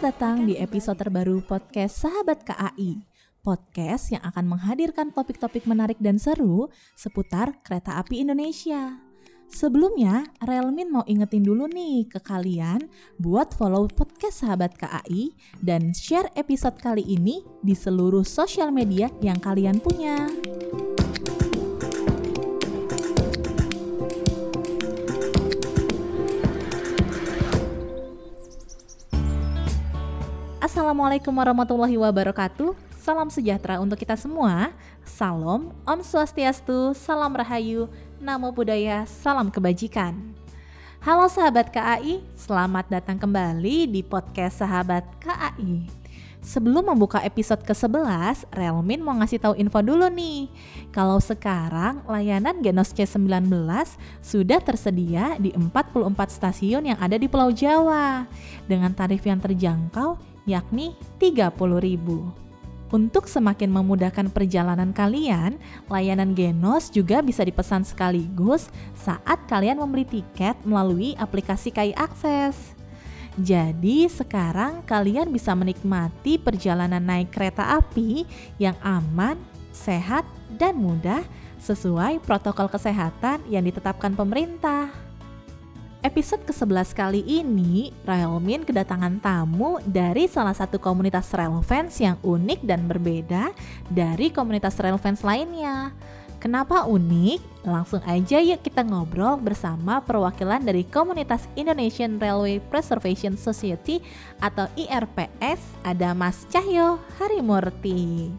Selamat datang di episode terbaru podcast Sahabat KAI. Podcast yang akan menghadirkan topik-topik menarik dan seru seputar kereta api Indonesia. Sebelumnya, Relmin mau ingetin dulu nih ke kalian buat follow podcast Sahabat KAI dan share episode kali ini di seluruh sosial media yang kalian punya. Assalamualaikum warahmatullahi wabarakatuh. Salam sejahtera untuk kita semua. Salam, Om Swastiastu, Salam Rahayu, Namo Buddhaya, Salam Kebajikan. Halo sahabat KAI, selamat datang kembali di podcast Sahabat KAI. Sebelum membuka episode ke-11, Relmin mau ngasih tahu info dulu nih. Kalau sekarang layanan Genos C19 sudah tersedia di 44 stasiun yang ada di Pulau Jawa dengan tarif yang terjangkau yakni Rp30.000. Untuk semakin memudahkan perjalanan kalian, layanan Genos juga bisa dipesan sekaligus saat kalian membeli tiket melalui aplikasi KAI Akses. Jadi sekarang kalian bisa menikmati perjalanan naik kereta api yang aman, sehat, dan mudah sesuai protokol kesehatan yang ditetapkan pemerintah. Episode ke-11 kali ini, Relmin kedatangan tamu dari salah satu komunitas Relfans yang unik dan berbeda dari komunitas Relfans lainnya. Kenapa unik? Langsung aja yuk kita ngobrol bersama perwakilan dari komunitas Indonesian Railway Preservation Society atau IRPS, ada Mas Cahyo Harimurti.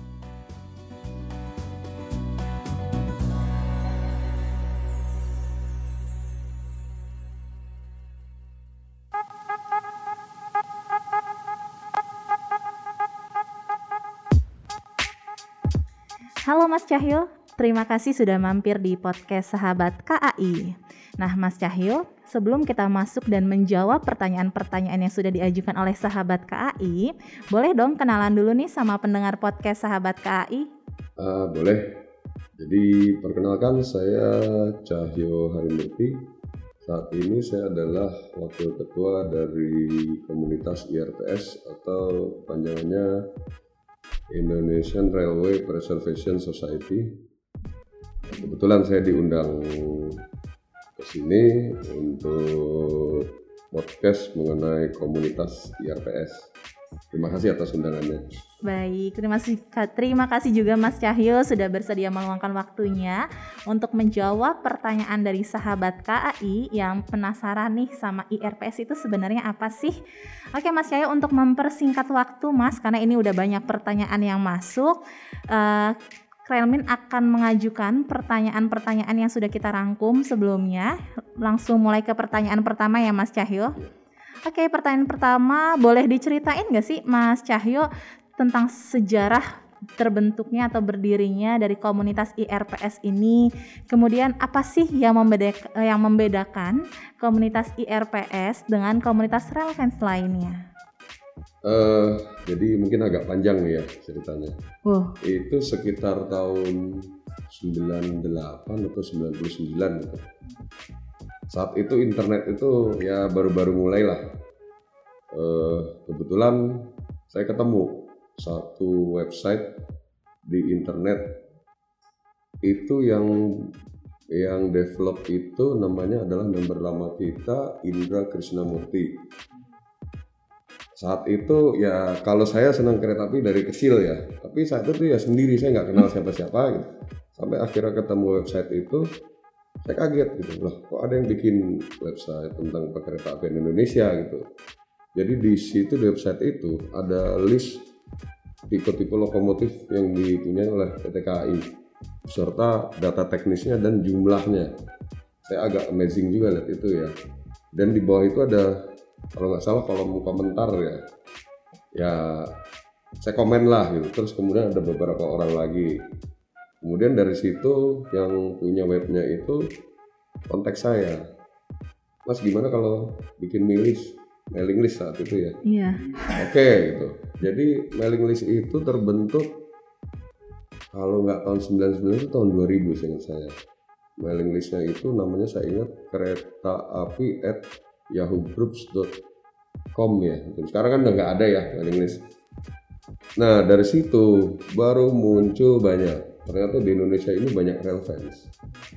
Halo Mas Cahyo, terima kasih sudah mampir di podcast Sahabat KAI. Nah Mas Cahyo, sebelum kita masuk dan menjawab pertanyaan-pertanyaan yang sudah diajukan oleh Sahabat KAI, boleh dong kenalan dulu nih sama pendengar podcast Sahabat KAI? Boleh. Jadi perkenalkan, saya Cahyo Harimurti. Saat ini saya adalah Wakil Ketua dari komunitas IRPS atau panjangannya Indonesian Railway Preservation Society. Kebetulan saya diundang ke sini untuk podcast mengenai komunitas IRPS. Terima kasih atas undangannya. Baik, terima kasih juga Mas Cahyo sudah bersedia meluangkan waktunya untuk menjawab pertanyaan dari sahabat KAI yang penasaran nih sama IRPS itu sebenarnya apa sih? Oke Mas Cahyo, untuk mempersingkat waktu Mas, karena ini udah banyak pertanyaan yang masuk, Relmin akan mengajukan pertanyaan-pertanyaan yang sudah kita rangkum sebelumnya. Langsung mulai ke pertanyaan pertama ya Mas Cahyo. Oke, pertanyaan pertama, boleh diceritain nggak sih Mas Cahyo tentang sejarah terbentuknya atau berdirinya dari komunitas IRPS ini? Kemudian apa sih yang membedakan komunitas IRPS dengan komunitas Relfans lainnya? Jadi mungkin agak panjang nih ya ceritanya. Itu sekitar tahun 98 atau 99 gitu. Saat itu internet itu ya baru-baru mulai lah. Kebetulan saya ketemu satu website di internet itu yang develop itu namanya adalah member lama kita, Indra Krishnamurti. Saat itu ya kalau saya senang kereta api dari kecil ya, tapi saat itu ya sendiri, saya nggak kenal siapa-siapa gitu. Sampai akhirnya ketemu website itu, saya kaget gitu, loh kok ada yang bikin website tentang perkereta apian Indonesia gitu. Jadi di situ di website itu ada list tipe-tipe lokomotif yang dipunyai oleh PT KAI serta data teknisnya dan jumlahnya. Saya agak amazing juga lihat itu ya. Dan di bawah itu ada, kalau nggak salah kolom komentar ya saya komen lah gitu. Terus kemudian ada beberapa orang lagi. Kemudian dari situ yang punya webnya itu kontak saya, Mas gimana kalau bikin mailing list saat itu ya? Iya. Oke gitu. Jadi mailing list itu terbentuk kalau nggak tahun 99 itu tahun 2000 seingat saya. Mailing listnya itu namanya saya ingat kereta api @yahoogroups.com Com ya. Sekarang kan udah nggak ada ya mailing list. Nah dari situ baru muncul banyak. Ternyata di Indonesia ini banyak real fans.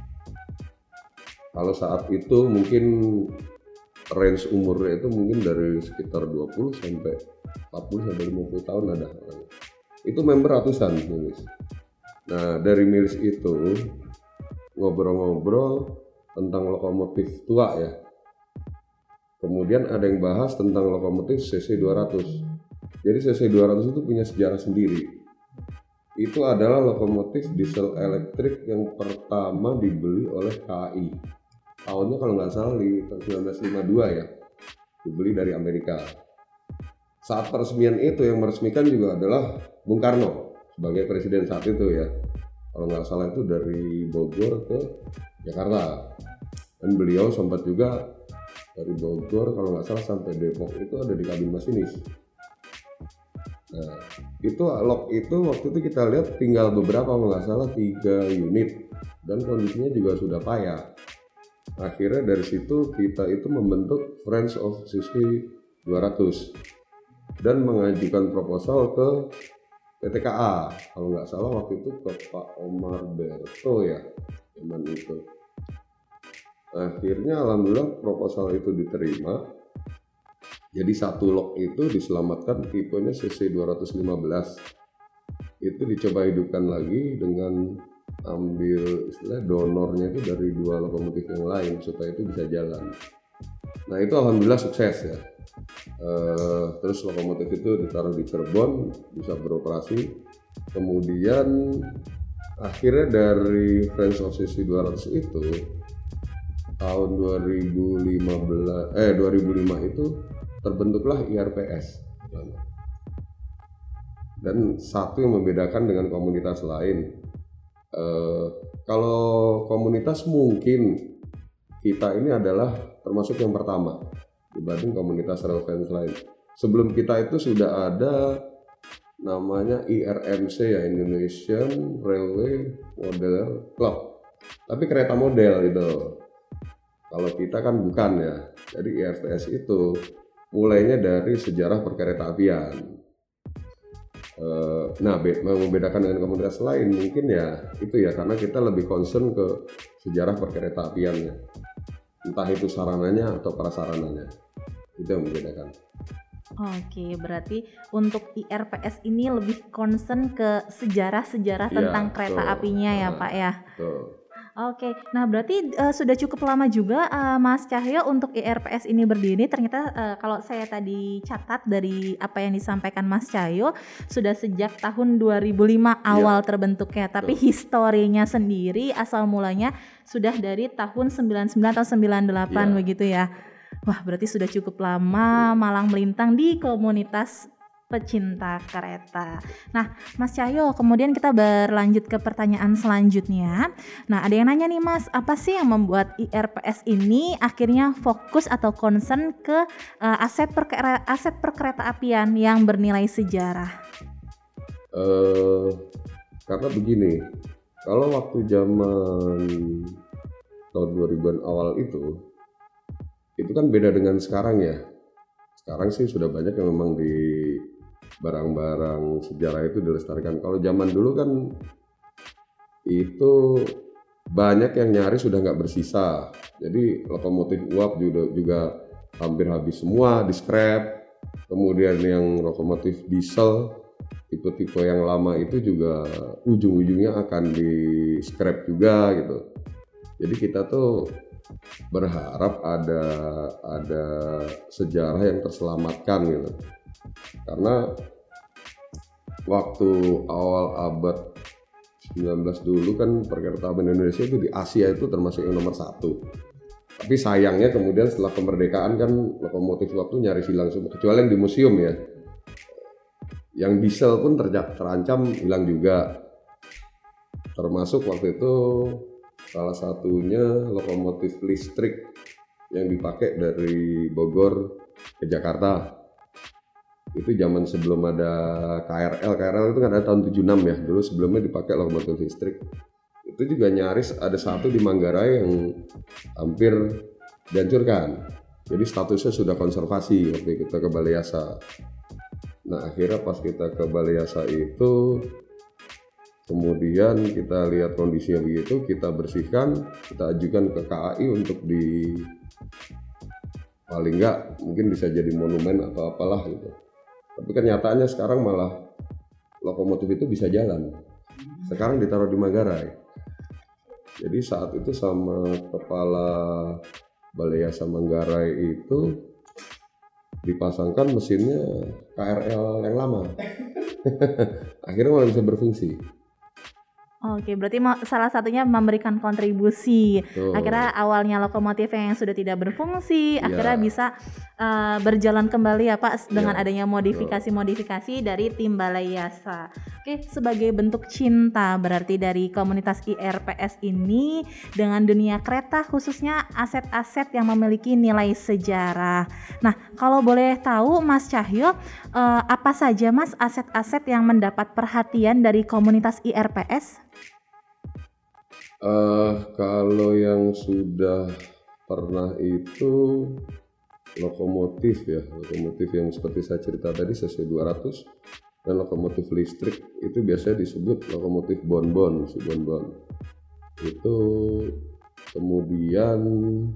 Kalau saat itu mungkin range umurnya itu mungkin dari sekitar 20 sampai 40 sampai 50 tahun ada. Itu member ratusan Milis. Nah dari Milis itu ngobrol-ngobrol tentang lokomotif tua ya. Kemudian ada yang bahas tentang lokomotif CC 200. Jadi CC 200 itu punya sejarah sendiri. Itu adalah lokomotif diesel elektrik yang pertama dibeli oleh KAI. Tahunnya kalau nggak salah di 1952 ya. Dibeli dari Amerika. Saat peresmian itu yang meresmikan juga adalah Bung Karno sebagai presiden saat itu ya. Kalau nggak salah itu dari Bogor ke Jakarta. Dan beliau sempat juga dari Bogor kalau nggak salah sampai Depok itu ada di kabin masinis. Nah itu log itu waktu itu kita lihat tinggal beberapa kalau nggak salah 3 unit dan kondisinya juga sudah payah. Akhirnya dari situ kita itu membentuk Friends of CC 200 dan mengajukan proposal ke PTKA kalau nggak salah waktu itu ke Pak Omar Berto ya zaman itu. Akhirnya alhamdulillah proposal itu diterima. Jadi satu lok itu diselamatkan tipenya CC 215. Itu dicoba hidupkan lagi dengan ambil istilah donornya itu dari 2 lokomotif yang lain supaya itu bisa jalan. Nah itu alhamdulillah sukses ya. Terus lokomotif itu ditaruh di Cirebon bisa beroperasi. Kemudian akhirnya dari Friends of CC 200 itu tahun 2005 itu terbentuklah IRPS. Dan satu yang membedakan dengan komunitas lain, kalau komunitas mungkin kita ini adalah termasuk yang pertama dibanding komunitas rail fans lain. Sebelum kita itu sudah ada namanya IRMC ya, Indonesian Railway Model Club, tapi kereta model itu. Kalau kita kan bukan ya. Jadi IRPS itu mulainya dari sejarah perkeretaapian. Nah, membedakan dengan komunitas lain mungkin ya itu ya karena kita lebih concern ke sejarah perkeretaapiannya. Entah itu sarananya atau prasarananya. Itu yang membedakan. Oke, berarti untuk IRPS ini lebih concern ke sejarah-sejarah tentang kereta apinya ya, Pak ya. Oke, nah berarti sudah cukup lama juga Mas Cahyo untuk IRPS ini berdiri. Ternyata kalau saya tadi catat dari apa yang disampaikan Mas Cahyo sudah sejak tahun 2005 awal terbentuknya. Tapi historinya sendiri asal mulanya sudah dari tahun 99 atau 98 begitu ya. Wah berarti sudah cukup lama malang melintang di komunitas pecinta kereta. Nah, Mas Cahyo, kemudian kita berlanjut ke pertanyaan selanjutnya. Nah, ada yang nanya nih Mas, apa sih yang membuat IRPS ini akhirnya fokus atau concern ke aset perkeretaapian yang bernilai sejarah? Karena begini, kalau waktu zaman tahun 2000-an awal itu kan beda dengan sekarang ya. Sekarang sih sudah banyak yang memang di barang-barang sejarah itu dilestarikan. Kalau zaman dulu kan itu banyak yang nyaris sudah nggak bersisa. Jadi lokomotif uap juga hampir habis semua di scrap. Kemudian yang lokomotif diesel tipe-tipe yang lama itu juga ujung-ujungnya akan di scrap juga gitu. Jadi kita tuh berharap ada sejarah yang terselamatkan gitu. Karena waktu awal abad 19 dulu kan perkeretaapian Indonesia itu di Asia itu termasuk yang nomor 1. Tapi sayangnya kemudian setelah kemerdekaan kan lokomotif waktu nyaris hilang semua, kecuali yang di museum ya. Yang diesel pun terancam hilang juga. Termasuk waktu itu salah satunya lokomotif listrik yang dipakai dari Bogor ke Jakarta. Itu zaman sebelum ada KRL itu kan ada tahun 76 ya. Dulu sebelumnya dipakai lokomotif listrik. Itu juga nyaris ada satu di Manggarai yang hampir dihancurkan. Jadi statusnya sudah konservasi waktu kita ke Balai Yasa. Nah akhirnya pas kita ke Balai Yasa itu, kemudian kita lihat kondisinya begitu, kita bersihkan, kita ajukan ke KAI untuk paling nggak mungkin bisa jadi monumen atau apalah gitu. Tapi kenyataannya sekarang malah lokomotif itu bisa jalan. Sekarang ditaruh di Manggarai. Jadi saat itu sama kepala Balai Yasa Manggarai itu dipasangkan mesinnya KRL yang lama. Akhirnya malah bisa berfungsi. Oke, berarti salah satunya memberikan kontribusi. Betul. Akhirnya awalnya lokomotif yang sudah tidak berfungsi, akhirnya Ya. bisa berjalan kembali ya Pak dengan Ya, adanya modifikasi-modifikasi dari tim Balai Yasa. Oke, sebagai bentuk cinta berarti dari komunitas IRPS ini dengan dunia kereta, khususnya aset-aset yang memiliki nilai sejarah. Nah, kalau boleh tahu Mas Cahyo, apa saja Mas aset-aset yang mendapat perhatian dari komunitas IRPS? Kalau yang sudah pernah itu lokomotif yang seperti saya cerita tadi CC200 dan lokomotif listrik itu biasanya disebut lokomotif bonbon, si bonbon. Itu kemudian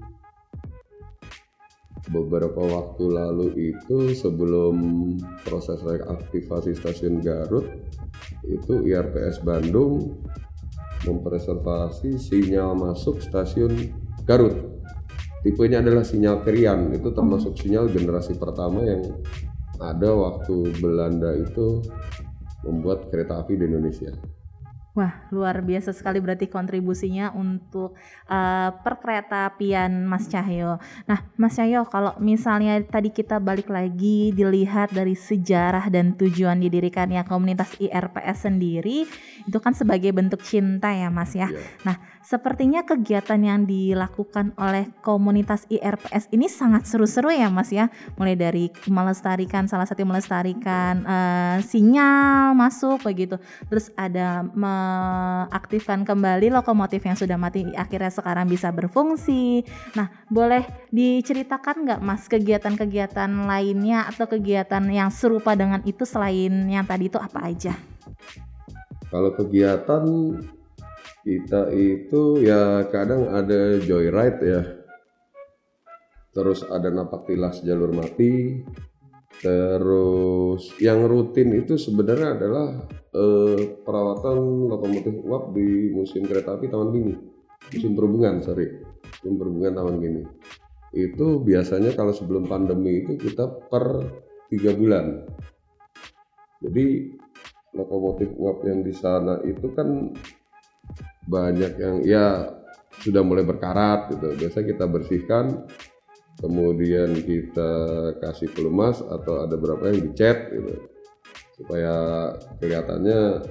beberapa waktu lalu itu sebelum proses reaktivasi stasiun Garut itu IRPS Bandung mempreservasi sinyal masuk stasiun Garut. Tipenya adalah sinyal Krian, itu termasuk sinyal generasi pertama yang ada waktu Belanda itu membuat kereta api di Indonesia. Wah, luar biasa sekali berarti kontribusinya untuk perkeretaapian Mas Cahyo. Nah, Mas Cahyo, kalau misalnya tadi kita balik lagi dilihat dari sejarah dan tujuan didirikannya komunitas IRPS sendiri, itu kan sebagai bentuk cinta ya Mas ya. Nah, sepertinya kegiatan yang dilakukan oleh komunitas IRPS ini sangat seru-seru ya Mas ya. Mulai dari melestarikan, salah satu melestarikan sinyal masuk begitu. Terus ada aktifkan kembali lokomotif yang sudah mati akhirnya sekarang bisa berfungsi. Nah, boleh diceritakan nggak Mas kegiatan-kegiatan lainnya atau kegiatan yang serupa dengan itu selain yang tadi itu apa aja? Kalau kegiatan kita itu ya kadang ada joyride ya, terus ada napak tilas jalur mati, terus yang rutin itu sebenarnya adalah perawatan lokomotif uap di Museum Kereta Api Taman Mini, Museum Perhubungan Taman Mini. Itu biasanya kalau sebelum pandemi itu kita per 3 bulan. Jadi lokomotif uap yang di sana itu kan banyak yang ya sudah mulai berkarat gitu. Biasa kita bersihkan, kemudian kita kasih pelumas atau ada beberapa yang dicat gitu, supaya kelihatannya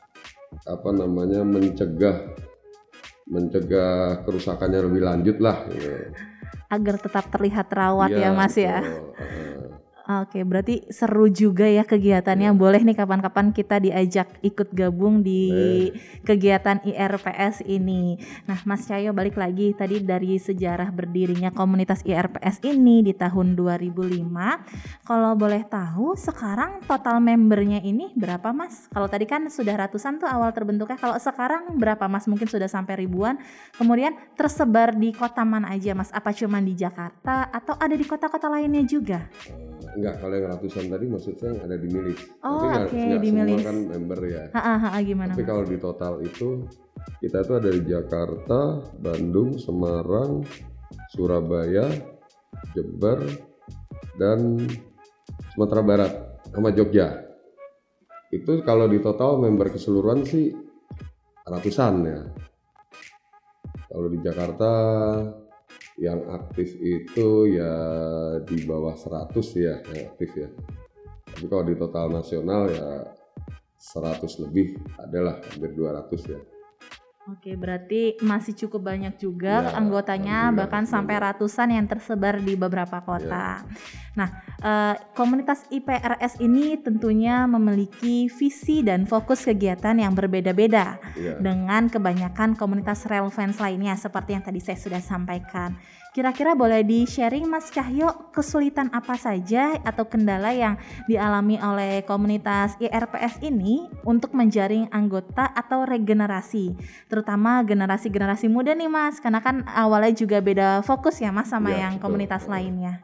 mencegah kerusakannya lebih lanjut lah gitu. Agar tetap terlihat rawat ya Mas ya. Betul. Oke, berarti seru juga ya kegiatannya. Boleh nih kapan-kapan kita diajak ikut gabung di kegiatan IRPS ini. Nah, Mas Cahyo balik lagi tadi dari sejarah berdirinya komunitas IRPS ini di tahun 2005. Kalau boleh tahu sekarang total membernya ini berapa Mas? Kalau tadi kan sudah ratusan tuh awal terbentuknya. Kalau sekarang berapa Mas? Mungkin sudah sampai ribuan. Kemudian tersebar di kota mana aja Mas? Apa cuma di Jakarta atau ada di kota-kota lainnya juga? Enggak, kalau yang ratusan tadi maksud saya yang ada di Milis. Oh, tapi nggak di semua Milis. kan member ya. Gimana Tapi Mas? kalau di total itu kita tuh ada di Jakarta, Bandung, Semarang, Surabaya, Jember, dan Sumatera Barat sama Jogja. Itu kalau di total member keseluruhan sih ratusan ya. Kalau di Jakarta yang aktif itu ya di bawah 100 ya yang aktif ya. Tapi kalau di total nasional ya 100 lebih, adalah hampir 200 ya. Oke, berarti masih cukup banyak juga Ya, anggotanya, alhamdulillah. bahkan sampai ratusan yang tersebar di beberapa kota. Nah, komunitas IPRS ini tentunya memiliki visi dan fokus kegiatan yang berbeda-beda dengan kebanyakan komunitas relevance lainnya seperti yang tadi saya sudah sampaikan. Kira-kira boleh di-sharing Mas Cahyo kesulitan apa saja atau kendala yang dialami oleh komunitas IRPS ini untuk menjaring anggota atau regenerasi, terutama generasi-generasi muda nih Mas, karena kan awalnya juga beda fokus ya Mas sama yang komunitas lainnya.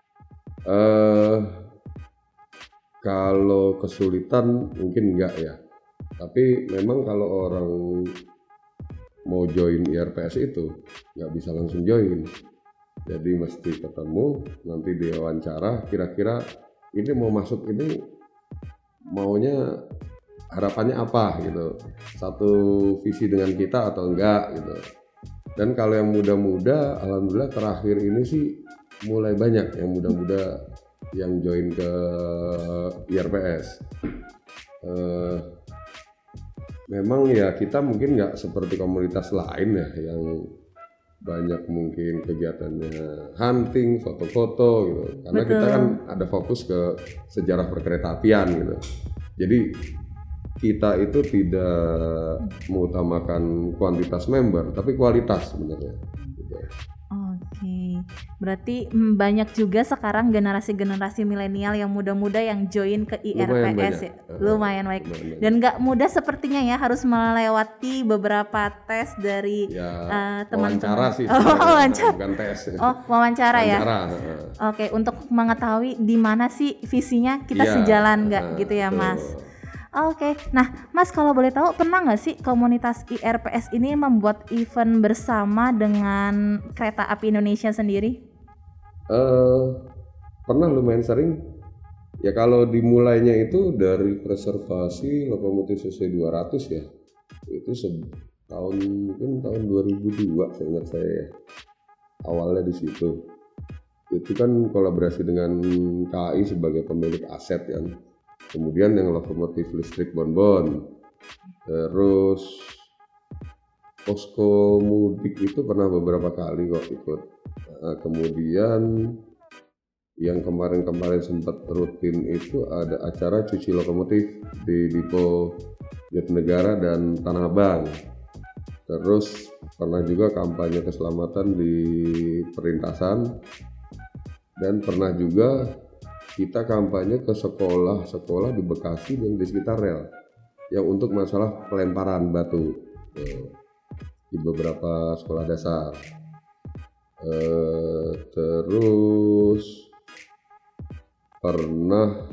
Kalau kesulitan mungkin enggak ya, tapi memang kalau orang mau join IRPS itu nggak bisa langsung join. Jadi mesti ketemu, nanti diwawancara, kira-kira ini mau masuk ini maunya harapannya apa gitu, satu visi dengan kita atau enggak gitu. Dan kalau yang muda-muda, alhamdulillah terakhir ini sih mulai banyak yang muda-muda yang join ke IRPS. Memang ya kita mungkin nggak seperti komunitas lain ya yang banyak mungkin kegiatannya hunting, foto-foto gitu. Karena kita kan ada fokus ke sejarah perkeretaapian gitu. Jadi kita itu tidak mengutamakan kuantitas member, tapi kualitas sebenarnya. Gitu. Oke, berarti banyak juga sekarang generasi-generasi milenial yang muda-muda yang join ke IRPS ya. Lumayan baik. Dan nggak mudah sepertinya ya, harus melewati beberapa tes dari teman-teman. Wawancara sih. Wawancara. Bukan tes. Oh, wawancara ya. Oke, untuk mengetahui di mana sih visinya kita sejalan nggak gitu ya Mas. Oke, nah Mas kalau boleh tahu pernah nggak sih komunitas IRPS ini membuat event bersama dengan Kereta Api Indonesia sendiri? Pernah, lumayan sering. Ya kalau dimulainya itu dari preservasi lokomotif CC 200 ya. Itu mungkin tahun 2002 seingat saya. Awalnya di situ. Itu kan kolaborasi dengan KAI sebagai pemilik aset kan. Kemudian yang lokomotif listrik Bonbon, terus posko mudik itu pernah beberapa kali kok ikut. Kemudian yang kemarin sempat rutin itu ada acara cuci lokomotif di Depo Jatinegara dan Tanah Abang. Terus pernah juga kampanye keselamatan di perlintasan, dan pernah juga kita kampanye ke sekolah-sekolah di Bekasi dan di sekitar rel yang untuk masalah pelemparan batu di beberapa sekolah dasar. Terus pernah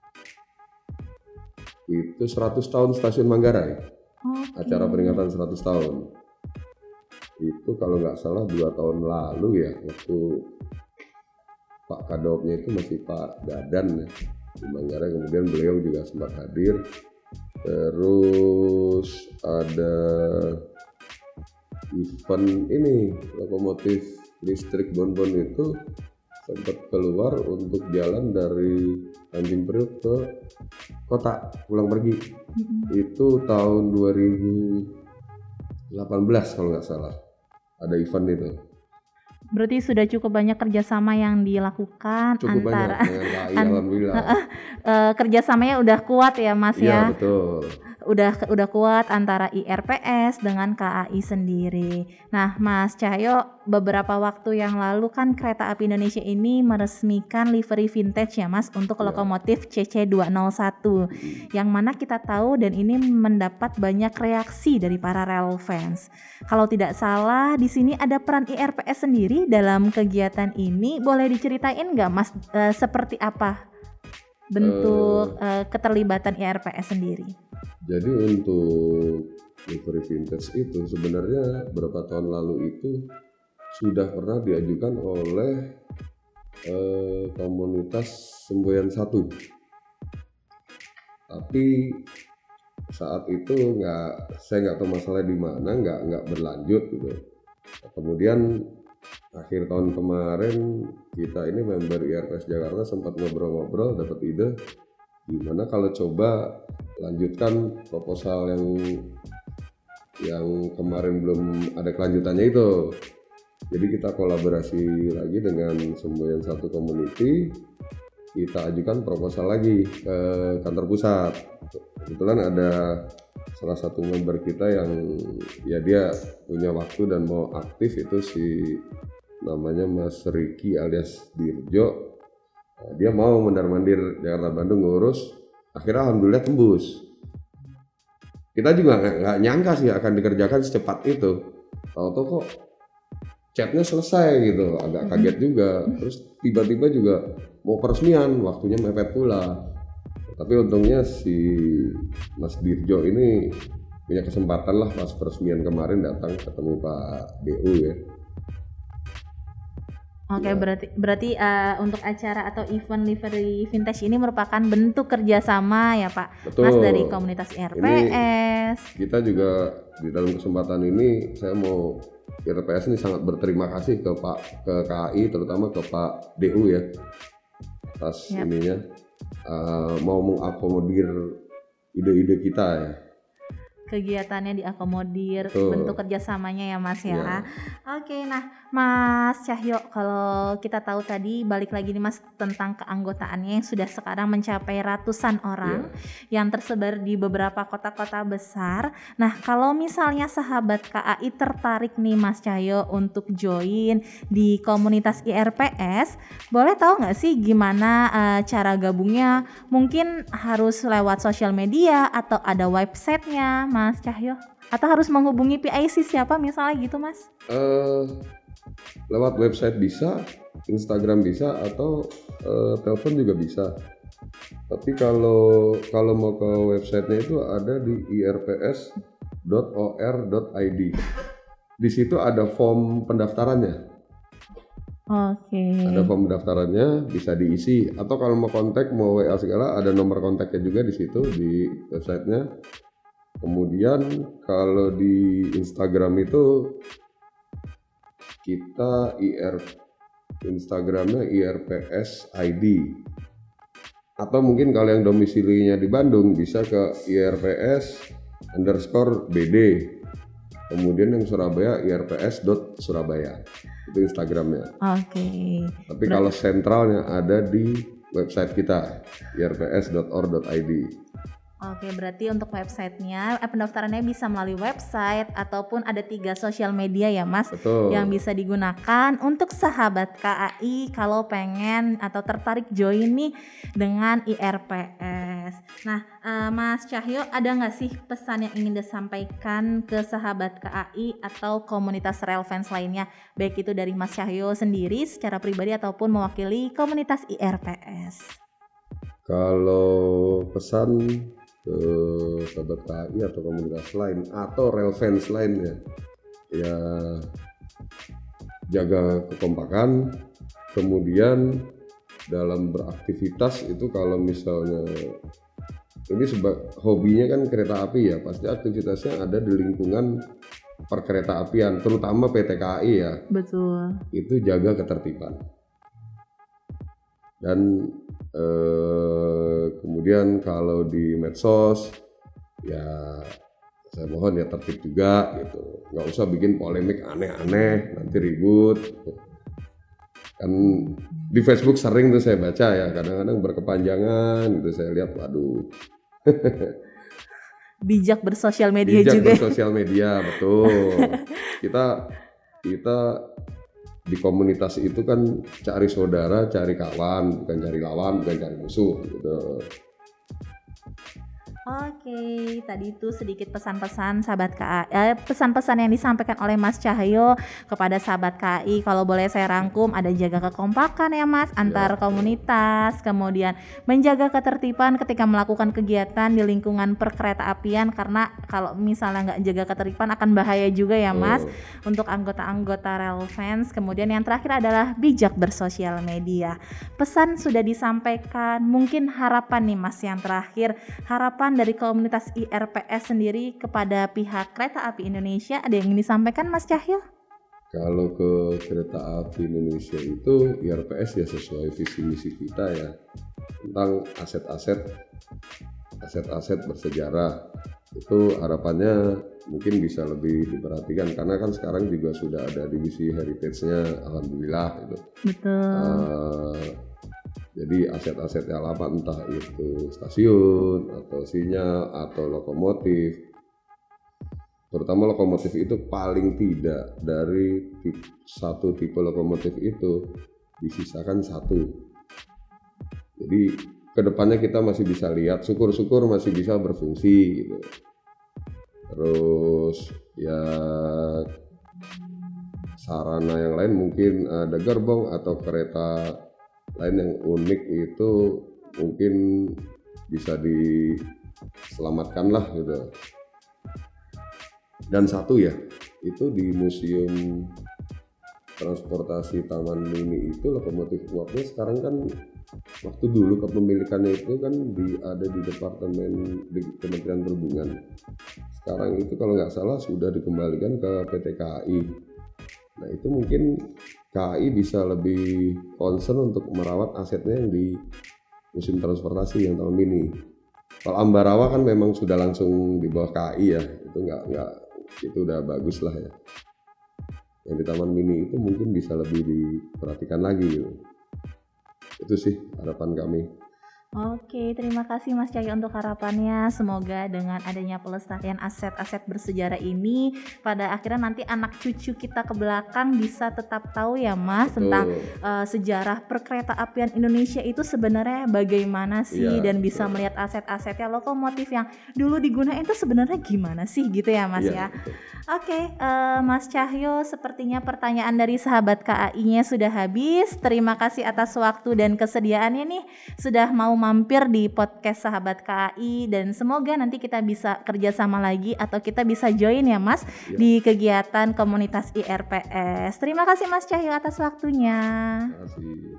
itu 100 tahun Stasiun Manggarai, acara peringatan 100 tahun itu kalau nggak salah 2 tahun lalu ya, waktu Pak Kadopnya itu masih Pak Dadan ya, di Manggarai. Kemudian beliau juga sempat hadir. Terus ada event ini lokomotif listrik Bonbon itu sempat keluar untuk jalan dari Tanjung Priok ke kota pulang pergi. Itu tahun 2018 kalau nggak salah ada event itu. Berarti sudah cukup banyak kerjasama yang dilakukan antara banyak dengan KAI, alhamdulillah. Kerjasamanya udah kuat ya Mas ya. Iya betul. Udah kuat antara IRPS dengan KAI sendiri. Nah Mas Cahyo, beberapa waktu yang lalu kan Kereta Api Indonesia ini meresmikan livery vintage ya Mas untuk lokomotif CC201, yang mana kita tahu dan ini mendapat banyak reaksi dari para rel fans. Kalau tidak salah di sini ada peran IRPS sendiri dalam kegiatan ini. Boleh diceritain nggak Mas seperti apa bentuk keterlibatan IRPS sendiri? Jadi untuk livery vintage itu sebenarnya beberapa tahun lalu itu sudah pernah diajukan oleh komunitas Semboyan 1. Tapi saat itu saya nggak tahu masalah di mana, nggak berlanjut gitu. Kemudian akhir tahun kemarin kita ini member IRPS Jakarta sempat ngobrol-ngobrol, dapat ide gimana kalau coba lanjutkan proposal yang kemarin belum ada kelanjutannya itu. Jadi kita kolaborasi lagi dengan semboyan satu community, kita ajukan proposal lagi ke kantor pusat. Kebetulan ada salah satu member kita yang ya dia punya waktu dan mau aktif, itu si namanya Mas Riki alias Dirjo. Dia mau mondar-mandir Jakarta Bandung ngurus, akhirnya alhamdulillah tembus. Kita juga nggak nyangka sih akan dikerjakan secepat itu. Tahu-tahu kok chatnya selesai gitu, agak kaget juga. Terus tiba-tiba juga mau peresmian, waktunya mepet pula. Tapi untungnya si Mas Dirjo ini punya kesempatan lah pas peresmian kemarin datang ketemu Pak DU ya. Oke, berarti untuk acara atau event livery vintage ini merupakan bentuk kerjasama ya Pak. Betul. Mas dari komunitas IRPS. Ini kita juga di dalam kesempatan ini saya mau IRPS ini sangat berterima kasih ke KAI, terutama ke Pak DU ya atas ininya mau mengakomodir ide-ide kita ya. Kegiatannya diakomodir, bentuk kerjasamanya ya Mas ya. Oke, nah Mas Cahyo, kalau kita tahu tadi balik lagi nih Mas tentang keanggotaannya yang sudah sekarang mencapai ratusan orang yang tersebar di beberapa kota-kota besar. Nah kalau misalnya sahabat KAI tertarik nih Mas Cahyo untuk join di komunitas IRPS, boleh tahu nggak sih gimana cara gabungnya? Mungkin harus lewat sosial media atau ada websitenya Mas Cahyo? Atau harus menghubungi PIC siapa misalnya gitu Mas? Lewat website bisa, Instagram bisa, atau telepon juga bisa. Tapi kalau mau ke websitenya itu ada di irps.or.id. Di situ ada form pendaftarannya. Oke. Ada form pendaftarannya, bisa diisi. Atau kalau mau kontak, mau WA segala, ada nomor kontaknya juga di situ di websitenya. Kemudian kalau di Instagram itu kita Instagramnya IRPS ID, atau mungkin kalau yang domisilinya di Bandung bisa ke IRPS_BD, kemudian yang Surabaya IRPS.Surabaya, itu Instagramnya. Oke. Tapi kalau sentralnya ada di website kita irps.or.id. Oke, berarti untuk websitenya, pendaftarannya bisa melalui website ataupun ada 3 sosial media ya Mas. Betul. Yang bisa digunakan untuk sahabat KAI kalau pengen atau tertarik join nih dengan IRPS. Nah Mas Cahyo, ada nggak sih pesan yang ingin disampaikan ke sahabat KAI atau komunitas Real Fans lainnya, baik itu dari Mas Cahyo sendiri secara pribadi ataupun mewakili komunitas IRPS? Kalau pesan ke sahabat KAI atau komunitas lain atau Real Fans lainnya, ya jaga kekompakan, kemudian dalam beraktivitas itu kalau misalnya ini hobinya kan kereta api ya, pasti aktivitasnya ada di lingkungan perkereta apian, terutama PT KAI ya. Betul. Itu jaga ketertiban. Dan kemudian kalau di medsos ya saya mohon ya tertib juga gitu, nggak usah bikin polemik aneh-aneh nanti ribut gitu. Kan di Facebook sering tuh saya baca ya, kadang-kadang berkepanjangan gitu, saya lihat waduh. Bijak bersosial media juga. Bijak bersosial media, betul. Kita di komunitas itu kan cari saudara, cari kawan, bukan cari lawan, bukan cari musuh gitu. Oke, tadi itu sedikit pesan-pesan sahabat KAI, pesan-pesan yang disampaikan oleh Mas Cahyo kepada sahabat KAI. Kalau boleh saya rangkum, ada jaga kekompakan ya Mas antar komunitas, kemudian menjaga ketertiban ketika melakukan kegiatan di lingkungan perkereta apian, karena kalau misalnya nggak jaga ketertiban akan bahaya juga ya Mas untuk anggota-anggota Real Fans. Kemudian yang terakhir adalah bijak bersosial media. Pesan sudah disampaikan, mungkin harapan nih Mas yang terakhir, harapan dari komunitas IRPS sendiri kepada pihak Kereta Api Indonesia, ada yang ingin disampaikan Mas Cahyo? Kalau ke Kereta Api Indonesia itu IRPS ya sesuai visi misi kita ya, tentang aset-aset bersejarah. Itu harapannya mungkin bisa lebih diperhatikan karena kan sekarang juga sudah ada divisi heritage-nya, alhamdulillah gitu. Betul. Jadi aset-asetnya apa, entah itu stasiun atau sinyal atau lokomotif, terutama lokomotif itu paling tidak dari satu tipe lokomotif itu disisakan satu. Jadi kedepannya kita masih bisa lihat, syukur-syukur masih bisa berfungsi gitu. Terus ya sarana yang lain mungkin ada gerbong atau kereta lain yang unik itu mungkin bisa diselamatkan lah gitu. Dan satu ya, itu di Museum Transportasi Taman Mini itu lokomotif uapnya sekarang kan, waktu dulu kepemilikannya itu kan ada di Departemen di Kementerian Perhubungan. Sekarang itu kalau nggak salah sudah dikembalikan ke PT KAI. Nah itu mungkin KAI bisa lebih concern untuk merawat asetnya yang di Museum Transportasi yang Taman Mini. Kalau Ambarawa kan memang sudah langsung di bawah KAI ya, itu nggak itu udah bagus lah ya. Yang di Taman Mini itu mungkin bisa lebih diperhatikan lagi gitu. Itu sih harapan kami. Oke, terima kasih Mas Cahyo untuk harapannya. Semoga dengan adanya pelestarian aset-aset bersejarah ini, pada akhirnya nanti anak cucu kita ke belakang bisa tetap tahu ya Mas. Betul. Tentang sejarah perkereta apian Indonesia itu sebenarnya bagaimana sih, dan bisa melihat aset-asetnya, lokomotif yang dulu digunakan itu sebenarnya gimana sih gitu ya Mas ya. Oke, Mas Cahyo, sepertinya pertanyaan dari sahabat KAI-nya sudah habis. Terima kasih atas waktu dan kesediaannya nih, sudah mau mampir di podcast Sahabat KAI, dan semoga nanti kita bisa kerjasama lagi atau kita bisa join ya Mas di kegiatan komunitas IRPS. Terima kasih Mas Cahyo atas waktunya. Terima kasih.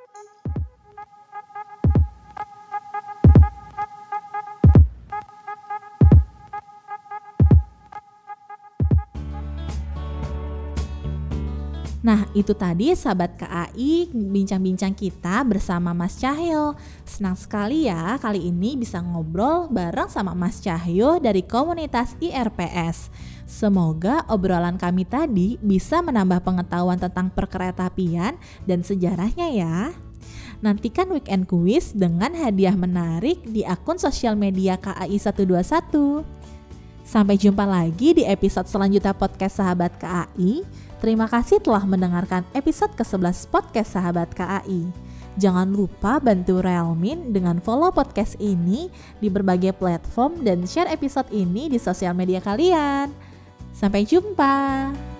Nah, itu tadi sahabat KAI bincang-bincang kita bersama Mas Cahyo. Senang sekali ya kali ini bisa ngobrol bareng sama Mas Cahyo dari komunitas IRPS. Semoga obrolan kami tadi bisa menambah pengetahuan tentang perkeretaapian dan sejarahnya ya. Nantikan weekend quiz dengan hadiah menarik di akun sosial media KAI 121. Sampai jumpa lagi di episode selanjutnya podcast Sahabat KAI. Terima kasih telah mendengarkan episode ke-11 podcast Sahabat KAI. Jangan lupa bantu Realmin dengan follow podcast ini di berbagai platform dan share episode ini di sosial media kalian. Sampai jumpa.